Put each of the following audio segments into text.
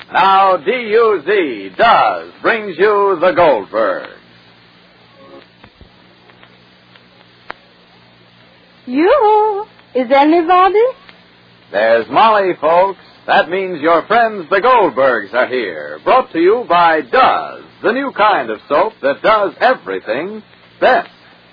Now, D-U-Z, Does, brings you the Goldberg. You? Is anybody? There's Molly, folks. That means your friends, the Goldbergs, are here. Brought to you by Does, the new kind of soap that does everything best.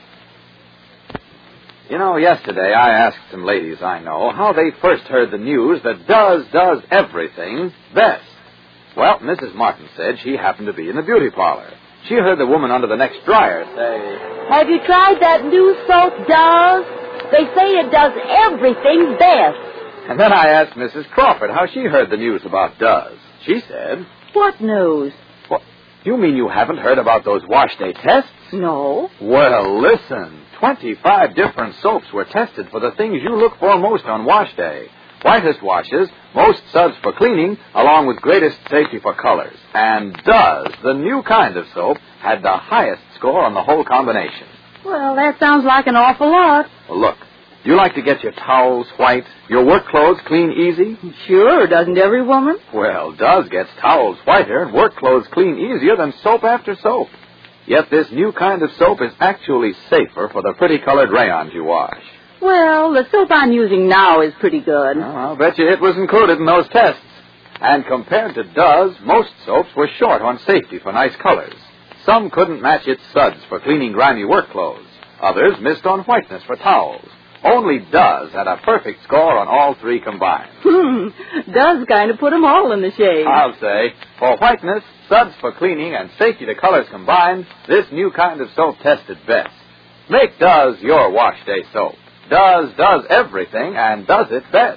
You know, yesterday I asked some ladies I know how they first heard the news that Does everything best. Well, Mrs. Martin said she happened to be in the beauty parlor. She heard the woman under the next dryer say, Have you tried that new soap, Does? They say it does everything best. And then I asked Mrs. Crawford how she heard the news about Does. She said, What news? What, you mean you haven't heard about those wash day tests? No. Well, listen. 25 different soaps were tested for the things you look for most on wash day. Whitest washes, most suds for cleaning, along with greatest safety for colors. And Does, the new kind of soap, had the highest score on the whole combination. Well, that sounds like an awful lot. Well, look, you like to get your towels white, your work clothes clean easy? Sure, doesn't every woman? Well, Does gets towels whiter and work clothes clean easier than soap after soap. Yet this new kind of soap is actually safer for the pretty colored rayons you wash. Well, the soap I'm using now is pretty good. Well, I'll bet you it was included in those tests. And compared to Does, most soaps were short on safety for nice colors. Some couldn't match its suds for cleaning grimy work clothes. Others missed on whiteness for towels. Only Does had a perfect score on all three combined. Does kind of put them all in the shade. I'll say, for whiteness, suds for cleaning, and safety to colors combined, this new kind of soap tested best. Make Does your wash day soap. Does everything and does it best.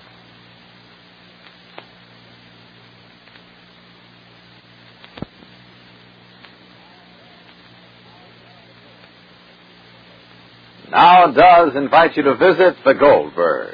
Now Does invite you to visit the Goldbergs.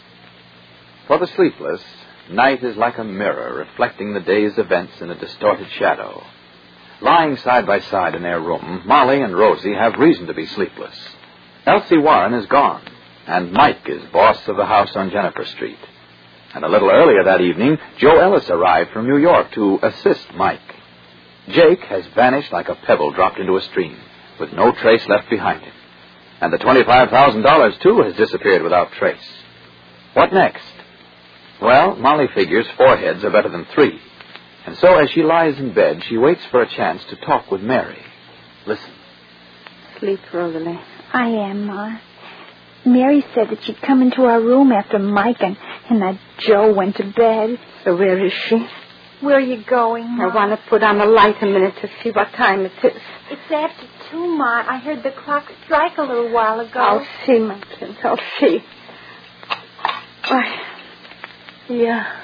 For the sleepless, night is like a mirror reflecting the day's events in a distorted shadow. Lying side by side in their room, Molly and Rosie have reason to be sleepless. Elsie Warren is gone, and Mike is boss of the house on Jennifer Street. And a little earlier that evening, Joe Ellis arrived from New York to assist Mike. Jake has vanished like a pebble dropped into a stream, with no trace left behind him. And the $25,000, too, has disappeared without trace. What next? Well, Molly figures 4 heads are better than 3. And so as she lies in bed, she waits for a chance to talk with Mary. Listen. Sleep, Rosalie. I am, Ma. Mary said that she'd come into our room after Mike and that Joe went to bed. So where is she? Where are you going, Ma? I want to put on the light a minute to see what time it is. It's after 2, Ma. I heard the clock strike a little while ago. I'll see, my kids. I'll see. Why, yeah.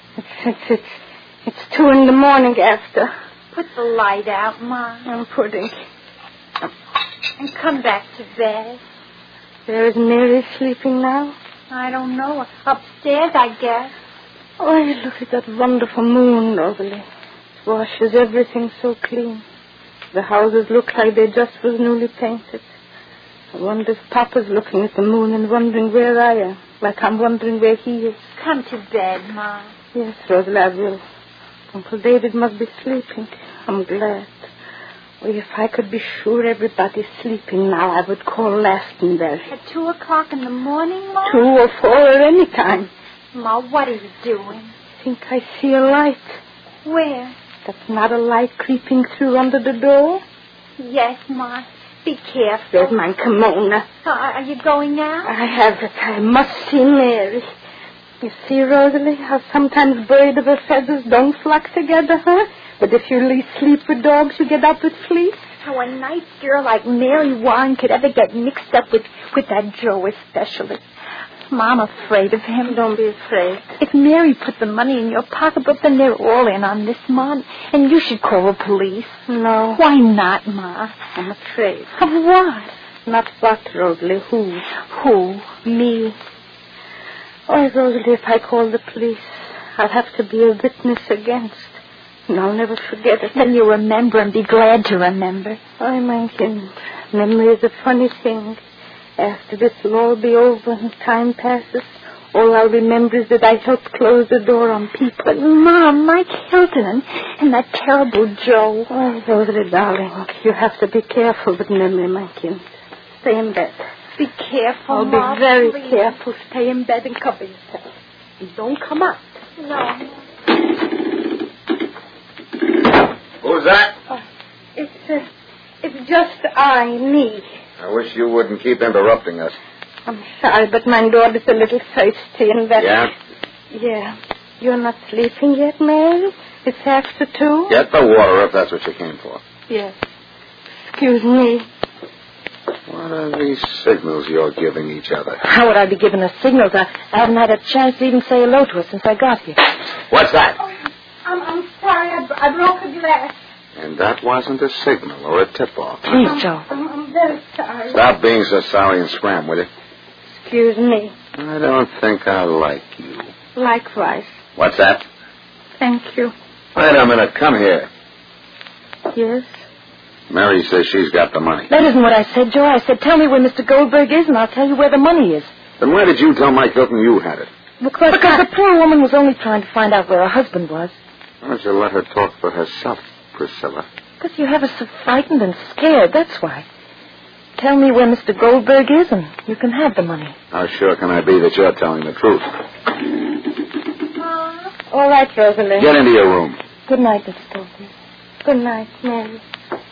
It's 2 in the morning after. Put the light out, Ma. I'm putting. And come back to bed. Where is Mary sleeping now? I don't know. Upstairs, I guess. Oh, look at that wonderful moon, Rosalie. It washes everything so clean. The houses look like they just was newly painted. I wonder if Papa's looking at the moon and wondering where I am, like I'm wondering where he is. Come to bed, Ma. Yes, Rosalie, I will. Uncle David must be sleeping. I'm glad. Oh, if I could be sure everybody's sleeping now, I would call Glastonbury. At 2 o'clock in the morning, Ma? 2 or 4 or any time. Ma, what are you doing? I think I see a light. Where? That's not a light creeping through under the door? Yes, Ma. Be careful. There's my kimono. Are you going out? I have it. I must see Mary. You see, Rosalie, how sometimes birds of a feathers don't flock together, huh? But if you sleep with dogs, you get up with fleas. How a nice girl like Mary Warren could ever get mixed up with that Joe especially. Mom, I'm afraid of him. Don't be afraid. If Mary put the money in your pocketbook, then they're all in on this, Ma. And you should call the police. No. Why not, Ma? I'm afraid. Of what? Not what, Rosalie? Who? Who? Me. Oh, Rosalie, if I call the police, I'll have to be a witness against. And I'll never forget it. Then you'll remember and be glad to remember. Oh, my kind. Memory is a funny thing. After this will all be over and time passes, All I'll remember is that I helped close the door on people. But, Mom, Mike Hilton and that terrible Joe. Oh, Rosalie, darling, you have to be careful with memory, my kid. Stay in bed. Be careful, I'll Mom, be very please. careful. Stay in bed and cover yourself. And don't come out. No. Who's that? It's just me. I wish you wouldn't keep interrupting us. I'm sorry, but my daughter's a little thirsty and that... Yeah? Yeah. You're not sleeping yet, Mary? It's after 2? Get the water if that's what you came for. Yes. Excuse me. What are these signals you're giving each other? How would I be giving her signals? I haven't had a chance to even say hello to her since I got here. What's that? I'm sorry. I broke a glass. And that wasn't a signal or a tip-off. Please, Joe. I'm very sorry. Stop being so sorry and scram, will you? Excuse me. I don't think I like you. Likewise. What's that? Thank you. Wait a minute. Come here. Yes? Mary says she's got the money. That isn't what I said, Joe. I said, tell me where Mr. Goldberg is, and I'll tell you where the money is. Then why did you tell Mike Hilton you had it? Because the poor woman was only trying to find out where her husband was. Why don't you let her talk for herself, Priscilla? Because you have her so frightened and scared, that's why. Tell me where Mr. Goldberg is, and you can have the money. How sure can I be that you're telling the truth? All right, Rosalie. Get into your room. Good night, Mr. Goldberg. Good night, Mary.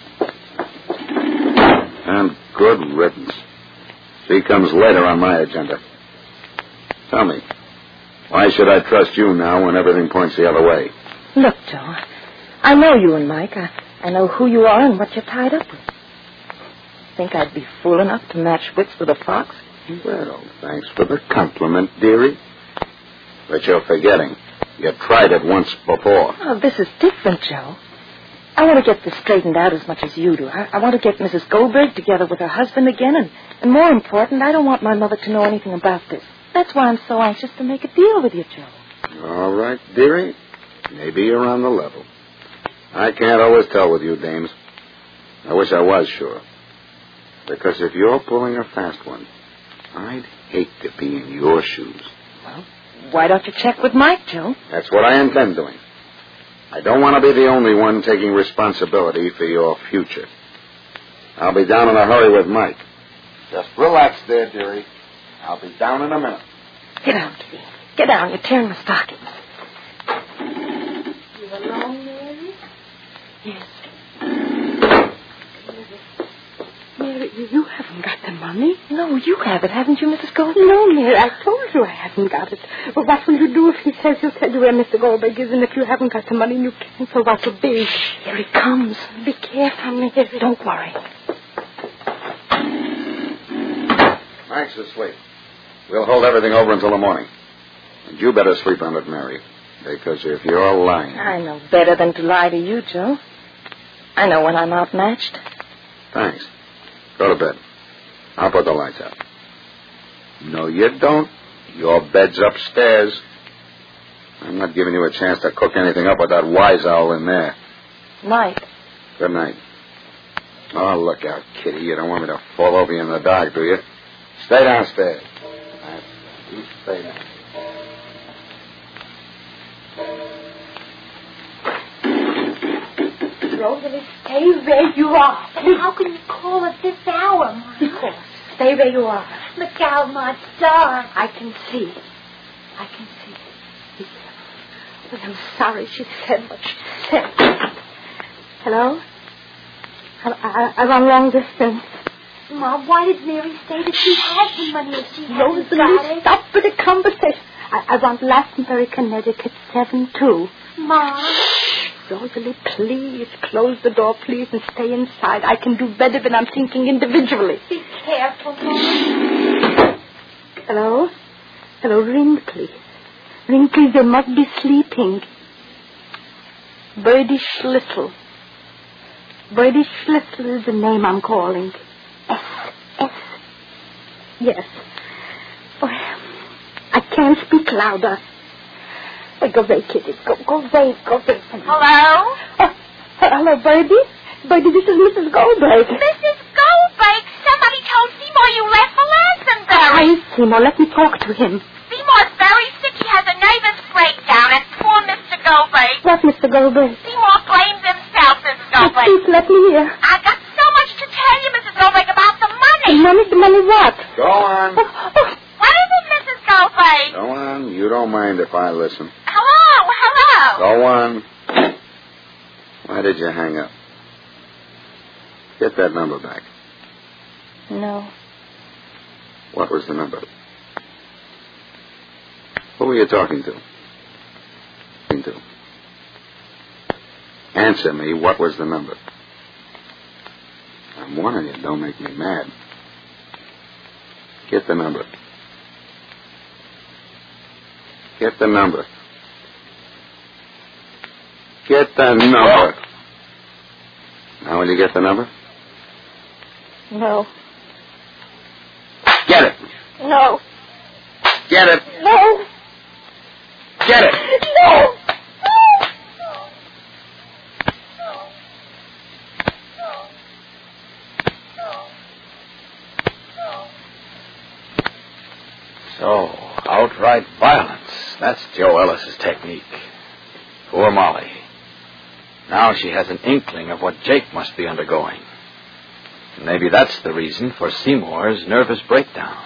And good riddance. She comes later on my agenda. Tell me, why should I trust you now when everything points the other way? Look, Joe, I know you and Mike. I know who you are and what you're tied up with. Think I'd be fool enough to match wits with a fox? Well, thanks for the compliment, dearie. But you're forgetting. You tried it once before. Oh, this is different, Joe. I want to get this straightened out as much as you do. I want to get Mrs. Goldberg together with her husband again, and more important, I don't want my mother to know anything about this. That's why I'm so anxious to make a deal with you, Joe. All right, dearie. Maybe you're on the level. I can't always tell with you, dames. I wish I was sure. Because if you're pulling a fast one, I'd hate to be in your shoes. Well, why don't you check with Mike, Joe? That's what I intend doing. I don't want to be the only one taking responsibility for your future. I'll be down in a hurry with Mike. Just relax there, dearie. I'll be down in a minute. Get down, Kitty. Get down. You're tearing my stockings. You alone, Mary? Yes. Mary, you haven't got the money. No, you have it, haven't you, Mrs. Goldberg? No, Mary, I told you I haven't got it. But what will you do if he says he'll tell you where Mr. Goldberg is, and if you haven't got the money and you can't, so what will be? Here he comes. Be careful, Mary. Don't worry. Mike's asleep. We'll hold everything over until the morning. And you better sleep on it, Mary. Because if you're lying... I know better than to lie to you, Joe. I know when I'm outmatched. Thanks. Go to bed. I'll put the lights out. No, you don't. Your bed's upstairs. I'm not giving you a chance to cook anything up with that wise owl in there. Night. Good night. Oh, look out, Kitty. You don't want me to fall over you in the dark, do you? Stay downstairs. You stay down. Rosalie, stay where you are. How can you call at this hour, Mom? Because stay where you are. Look out, my darling. I can see. I can see. Be careful. Well, I'm sorry she said what she said. Hello? I'm on long distance. Mom, why did Mary say that she had the money if she hadn't got Rosalie, it? stop with the conversation. I want Glastonbury, Connecticut, 7-2. Mom. Rosalie, please, close the door, please, and stay inside. I can do better when I'm thinking individually. Be careful, Mom. Hello? Hello, ring, please. Ring, please, they must be sleeping. Birdie Schlittel. Birdie Schlittel is the name I'm calling. S. Yes. Oh, I can't speak louder. Go away, Kitty. Go away. Hello? Hello, Birdie. Birdie, this is Mrs. Goldberg. Mrs. Goldberg, somebody told Seymour you left for Lansingbury. Hi, Seymour. Let me talk to him. Seymour's What, Mr. Goldberg? Seymour blames himself, Mrs. Goldberg. Please let me hear. I've got so much to tell you, Mrs. Goldberg, about the money. The money what? Go on. What is it, Mrs. Goldberg? Go on. You don't mind if I listen. Hello. Go on. Why did you hang up? Get that number back. No. What was the number? Who were you talking to? Answer me, what was the number? I'm warning you, don't make me mad. Get the number. Get the number. Get the number. Now, will you get the number? No. Get it. No. Get it. No. Get it. No. So, outright violence. That's Joe Ellis's technique. Poor Molly. Now she has an inkling of what Jake must be undergoing. Maybe that's the reason for Seymour's nervous breakdown.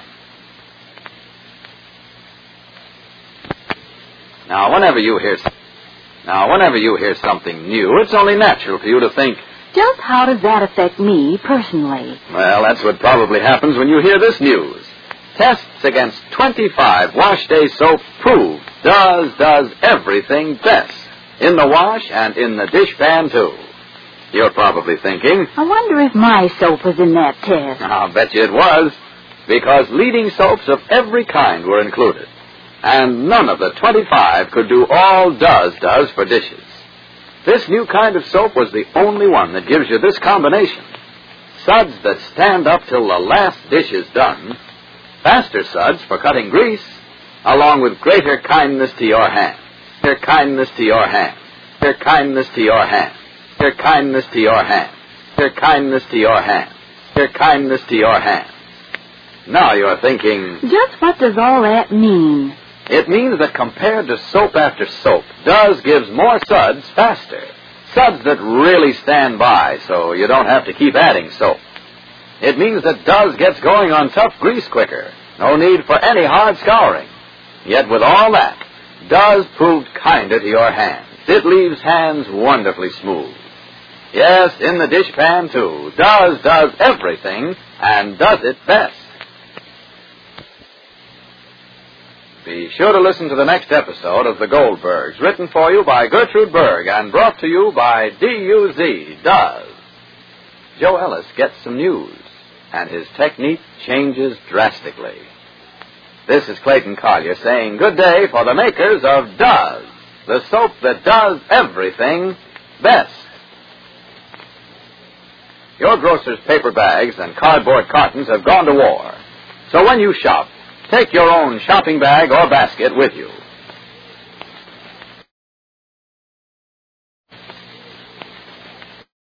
Now, whenever you hear something new, it's only natural for you to think, Just how does that affect me personally? well, that's what probably happens when you hear this news. Tests against 25 wash day soap prove does everything best. In the wash and in the dishpan, too. You're probably thinking, I wonder if my soap was in that test. I'll bet you it was, because leading soaps of every kind were included. And none of the 25 could do all does for dishes. This new kind of soap was the only one that gives you this combination. Suds that stand up till the last dish is done, faster suds for cutting grease, along with greater kindness to your hands. Greater kindness to your hands. Greater kindness to your hands. Greater kindness to your hands. Greater kindness to your hands. Greater kindness to your hands. Now you're thinking, Just what does all that mean? it means that compared to soap after soap, Does gives more suds faster. Suds that really stand by, so you don't have to keep adding soap. It means that Does gets going on tough grease quicker. No need for any hard scouring. Yet with all that, Does proved kinder to your hands. It leaves hands wonderfully smooth. Yes, in the dishpan, too. Does everything, and does it best. Be sure to listen to the next episode of The Goldbergs, written for you by Gertrude Berg and brought to you by D-U-Z, Does. Joe Ellis gets some news, and his technique changes drastically. This is Clayton Collier saying good day for the makers of Does, the soap that does everything best. Your grocer's paper bags and cardboard cartons have gone to war. So when you shop, take your own shopping bag or basket with you.